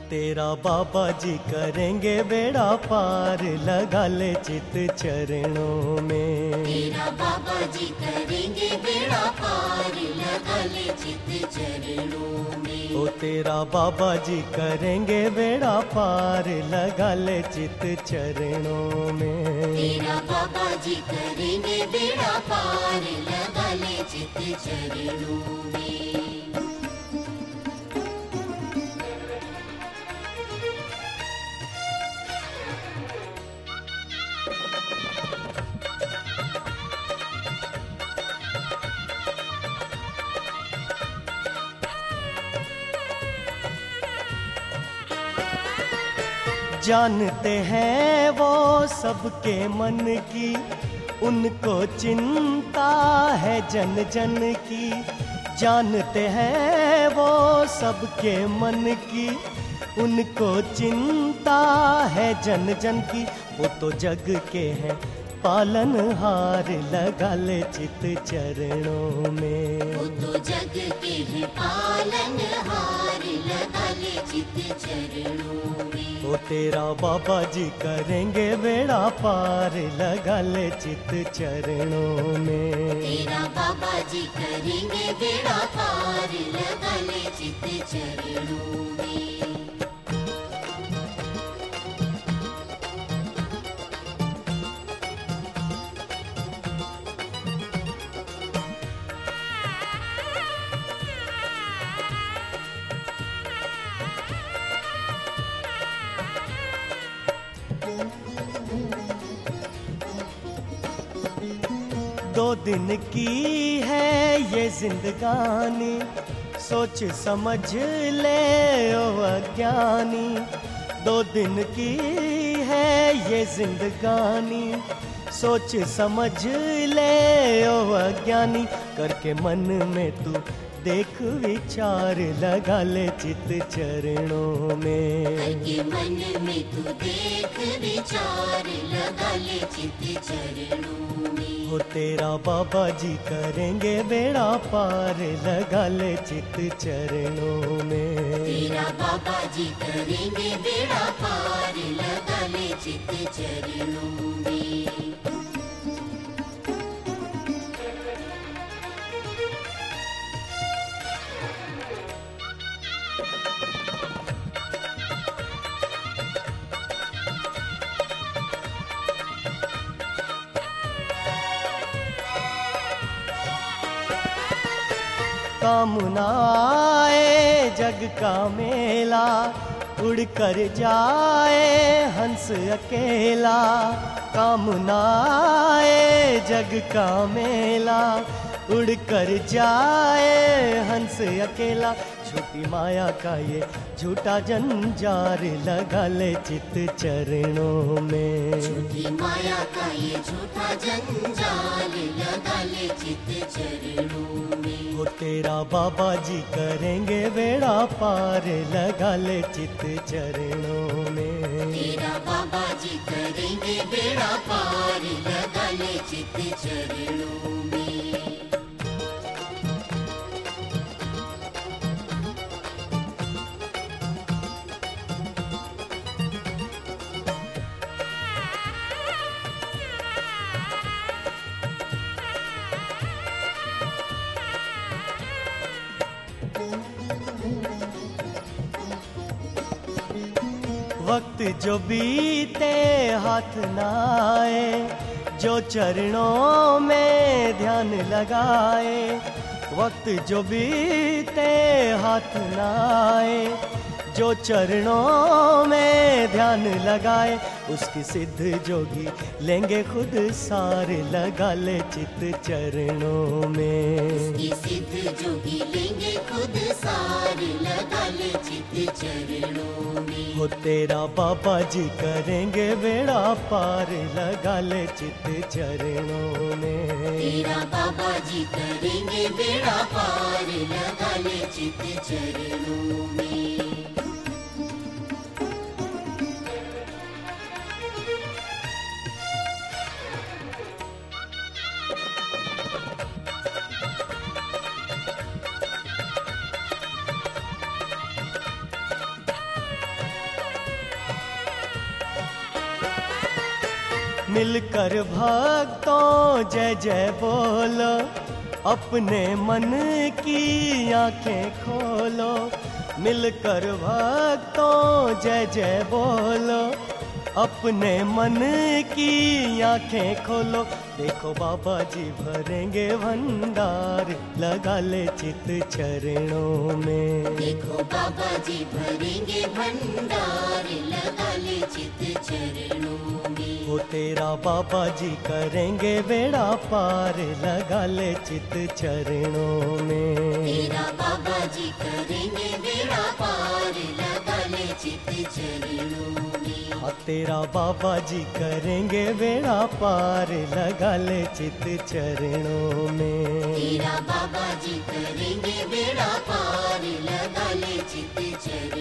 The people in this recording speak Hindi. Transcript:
तेरा बाबा जी करेंगे बेड़ा पार, लगा ले चित चरणों में। तेरा बाबा जी करेंगे बेड़ा पार, लगा ले चित चरणों में। ओ तेरा बाबा जी करेंगे बेड़ा पार, लगा ले चित चरणों में। तेरा बाबा जी करेंगे बेड़ा पार, लगा ले चित चरणों में। जानते हैं वो सबके मन की, उनको चिंता है जन जन की। जानते हैं वो सबके मन की, उनको चिंता है जन जन की। वो तो जग के हैं पालनहार, लगा ले चित चरणों में। वो तो जग के हैं पालनहार, लगा ले चित चरणों में। वो तेरा बाबा जी करेंगे बेड़ा पार, लगा ले चित चरणों में। तेरा बाबा जी करेंगे बेड़ा पार, लगा ले चित चरणों में। दो दिन की है ये जिंदगानी, सोच समझ ले ओ अज्ञानी। दो दिन की है ये जिंदगानी, सोच समझ ले ओ अज्ञानी। करके मन में तू देख विचार, लगा ले चित चरणों में। करके मन में तू देख विचार, लगा ले चित चरणों में। वो तेरा बाबा जी करेंगे बेड़ा पार, लगा ले चित चरणों में। तेरा बाबा जी करेंगे बेड़ा पार, लगा ले चित चरणों में। कामना आए जग का मेला, उड़ कर जाए हंस अकेला। कामना आए जग का मेला, उड़ कर जाए हंस अकेला। झूठी माया का ये झूठा जंजार, लगा ले चित चरणों में। झूठी माया का ये झूठा जंजाल, लगा ले चित चरणों में। वो तेरा बाबा जी करेंगे बेड़ा पार, लगा ले चित चरणों में। तेरा बाबा जी करेंगे बेड़ा पार, लगा ले चित चरणों में। वक्त जो बीते हाथ न आए, जो चरणों में ध्यान लगाए। वक्त जो बीते हाथ न आए, जो चरणों में ध्यान लगाए। उसकी सिद्ध जोगी लेंगे खुद सार, लगा ले चित चरणों में। उसकी सिद्ध जोगी लेंगे खुद सार, लगा ले चित चरणों में। वो तेरा बाबा जी करेंगे बेड़ा पार, लगा ले चित चरणों में। तेरा बाबा जी करेंगे बेड़ा पार, लगा ले चित चरणों में। मिलकर भक्तों जय जय बोलो, अपने मन की आंखें खोलो। मिलकर भक्तों जय जय बोलो, अपने मन की आंखें खोलो। देखो बाबा जी भरेंगे भंडार, लगा ले चित चरणों में। देखो बाबा जी भरेंगे भंडार, लगा ले चित चरणों में। वो तेरा बाबा जी करेंगे बेड़ा पार, लगा ले चित चरणों में। तेरा बाबा जी करेंगे बेड़ा पार, लगा ले चित चरणों में। हाँ तेरा बाबा जी करेंगे बेड़ा पार, लगा ले चित चरणों में। तेरा बाबा जी करेंगे बेड़ा पार, लगा ले चित चरणों में।